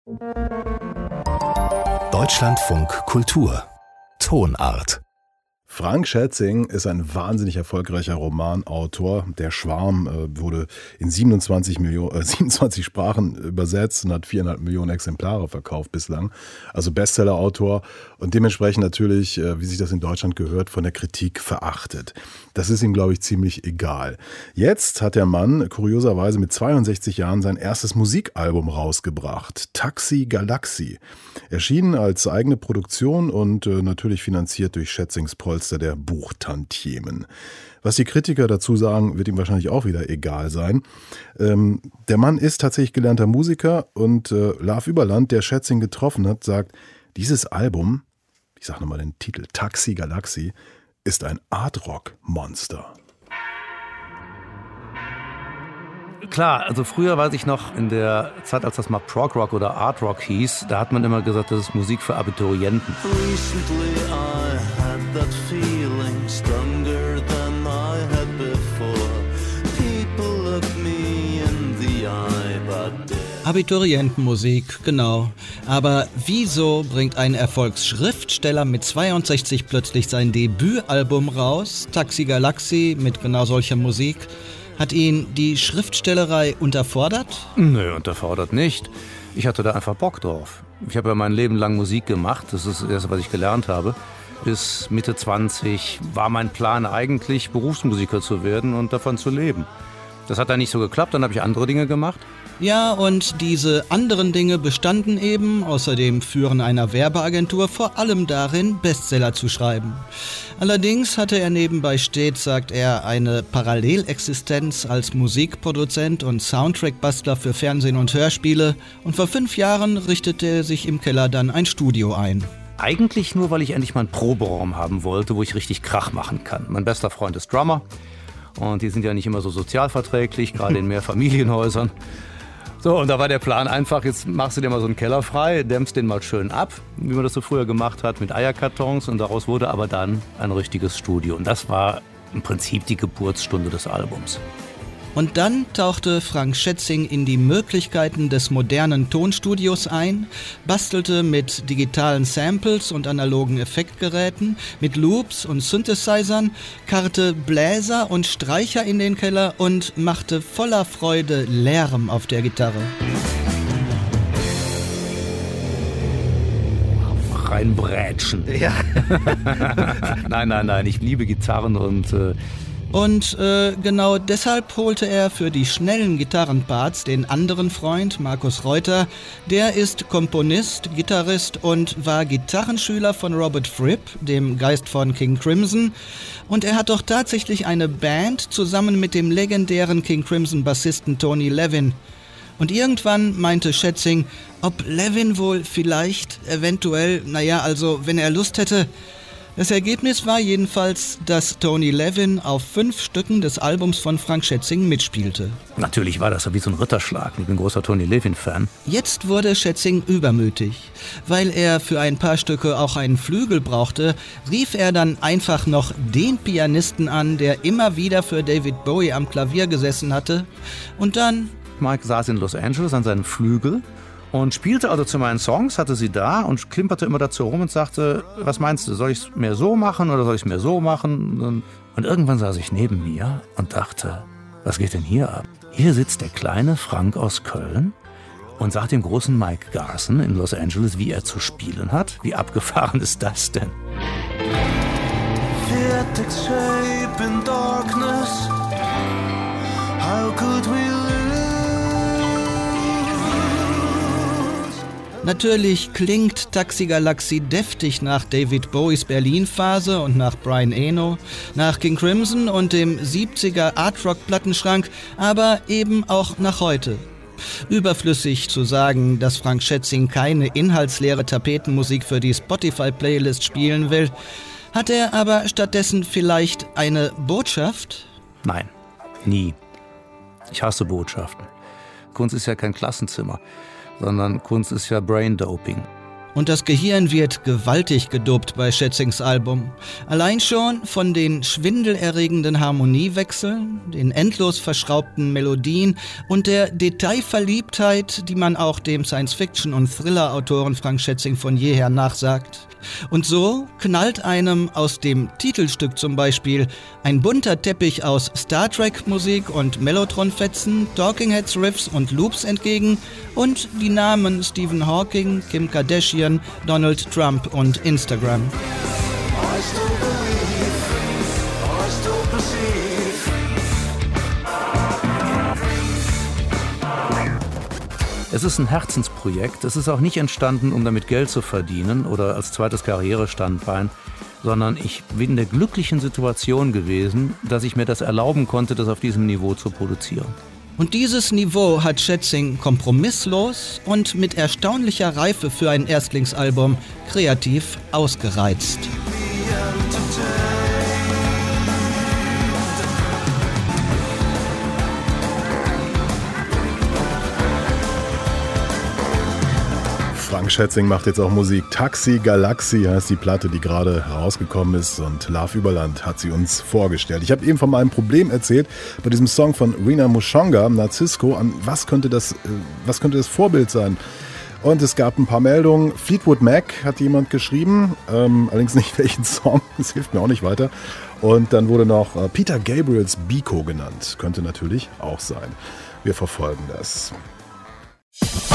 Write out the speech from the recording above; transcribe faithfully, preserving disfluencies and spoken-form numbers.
Deutschlandfunk Kultur Tonart. Frank Schätzing ist ein wahnsinnig erfolgreicher Romanautor. Der Schwarm äh, wurde in siebenundzwanzig, Millionen, äh, siebenundzwanzig Sprachen übersetzt und hat viereinhalb Millionen Exemplare verkauft bislang. Also Bestsellerautor und dementsprechend natürlich, äh, wie sich das in Deutschland gehört, von der Kritik verachtet. Das ist ihm, glaube ich, ziemlich egal. Jetzt hat der Mann kurioserweise mit zweiundsechzig Jahren sein erstes Musikalbum rausgebracht. Taxi Galaxy. Erschienen als eigene Produktion und äh, natürlich finanziert durch Schätzings Polster der Buchtantiemen. Was die Kritiker dazu sagen, wird ihm wahrscheinlich auch wieder egal sein. Ähm, der Mann ist tatsächlich gelernter Musiker und äh, Lars Überland, der Schätzing getroffen hat, sagt, dieses Album, ich sage nochmal den Titel, Taxi Galaxy, ist ein Art-Rock-Monster. Klar, also früher weiß ich noch, in der Zeit, als das mal Prog-Rock oder Art-Rock hieß, da hat man immer gesagt, das ist Musik für Abiturienten. Recently I had that feeling stronger than I had before. People look me in the eye, but Abiturientenmusik, genau. Aber wieso bringt ein Erfolgsschriftsteller mit zweiundsechzig plötzlich sein Debütalbum raus, Taxi Galaxy, mit genau solcher Musik? Hat ihn die Schriftstellerei unterfordert? Nö, unterfordert nicht. Ich hatte da einfach Bock drauf. Ich habe ja mein Leben lang Musik gemacht, das ist das Erste, was ich gelernt habe. Bis Mitte zwanzig war mein Plan eigentlich, Berufsmusiker zu werden und davon zu leben. Das hat dann nicht so geklappt, dann habe ich andere Dinge gemacht. Ja, und diese anderen Dinge bestanden eben, außer dem Führen einer Werbeagentur, vor allem darin, Bestseller zu schreiben. Allerdings hatte er nebenbei stets, sagt er, eine Parallelexistenz als Musikproduzent und Soundtrack-Bastler für Fernsehen und Hörspiele und vor fünf Jahren richtete er sich im Keller dann ein Studio ein. Eigentlich nur, weil ich endlich mal einen Proberaum haben wollte, wo ich richtig Krach machen kann. Mein bester Freund ist Drummer und die sind ja nicht immer so sozialverträglich, gerade in Mehrfamilienhäusern. So, und da war der Plan einfach, jetzt machst du dir mal so einen Keller frei, dämmst den mal schön ab, wie man das so früher gemacht hat, mit Eierkartons. Und daraus wurde aber dann ein richtiges Studio. Und das war im Prinzip die Geburtsstunde des Albums. Und dann tauchte Frank Schätzing in die Möglichkeiten des modernen Tonstudios ein, bastelte mit digitalen Samples und analogen Effektgeräten, mit Loops und Synthesizern, karrte Bläser und Streicher in den Keller und machte voller Freude Lärm auf der Gitarre. Reinbrätschen. Ja. nein, nein, nein, ich liebe Gitarren und... Äh Und äh, genau deshalb holte er für die schnellen Gitarrenparts den anderen Freund, Markus Reuter. Der ist Komponist, Gitarrist und war Gitarrenschüler von Robert Fripp, dem Geist von King Crimson. Und er hat doch tatsächlich eine Band zusammen mit dem legendären King Crimson-Bassisten Tony Levin. Und irgendwann meinte Schätzing, ob Levin wohl vielleicht, eventuell, naja, also wenn er Lust hätte... Das Ergebnis war jedenfalls, dass Tony Levin auf fünf Stücken des Albums von Frank Schätzing mitspielte. Natürlich war das so wie so ein Ritterschlag. Ich bin großer Tony Levin-Fan. Jetzt wurde Schätzing übermütig. Weil er für ein paar Stücke auch einen Flügel brauchte, rief er dann einfach noch den Pianisten an, der immer wieder für David Bowie am Klavier gesessen hatte. Und dann... Mike saß in Los Angeles an seinem Flügel und spielte also zu meinen Songs, hatte sie da und klimperte immer dazu rum und sagte, was meinst du, soll ich es mehr so machen oder soll ich es mehr so machen? Und, und irgendwann saß ich neben mir und dachte, was geht denn hier ab? Hier sitzt der kleine Frank aus Köln und sagt dem großen Mike Garson in Los Angeles, wie er zu spielen hat. Wie abgefahren ist das denn? Vertic shape in darkness. How could we live? Natürlich klingt Taxi Galaxy deftig nach David Bowies Berlin-Phase und nach Brian Eno, nach King Crimson und dem siebziger Art-Rock-Plattenschrank, aber eben auch nach heute. Überflüssig zu sagen, dass Frank Schätzing keine inhaltsleere Tapetenmusik für die Spotify-Playlist spielen will, hat er aber stattdessen vielleicht eine Botschaft? Nein, nie. Ich hasse Botschaften. Kunst ist ja kein Klassenzimmer, sondern Kunst ist ja Braindoping. Und das Gehirn wird gewaltig gedopt bei Schätzings Album. Allein schon von den schwindelerregenden Harmoniewechseln, den endlos verschraubten Melodien und der Detailverliebtheit, die man auch dem Science-Fiction- und Thriller-Autoren Frank Schätzing von jeher nachsagt. Und so knallt einem aus dem Titelstück zum Beispiel ein bunter Teppich aus Star Trek-Musik und Mellotron-Fetzen, Talking Heads-Riffs und Loops entgegen und die Namen Stephen Hawking, Kim Kardashian, Donald Trump und Instagram. Es ist ein Herzensprojekt. Es ist auch nicht entstanden, um damit Geld zu verdienen oder als zweites Karrierestandbein, sondern ich bin in der glücklichen Situation gewesen, dass ich mir das erlauben konnte, das auf diesem Niveau zu produzieren. Und dieses Niveau hat Schätzing kompromisslos und mit erstaunlicher Reife für ein Erstlingsalbum kreativ ausgereizt. Frank Schätzing macht jetzt auch Musik. Taxi Galaxy heißt die Platte, die gerade herausgekommen ist, und Love Überland hat sie uns vorgestellt. Ich habe eben von meinem Problem erzählt bei diesem Song von Rina Mushonga, Narzisco. An was könnte das, was könnte das Vorbild sein? Und es gab ein paar Meldungen. Fleetwood Mac hat jemand geschrieben, ähm, allerdings nicht welchen Song, das hilft mir auch nicht weiter. Und dann wurde noch äh, Peter Gabriels Biko genannt. Könnte natürlich auch sein. Wir verfolgen das.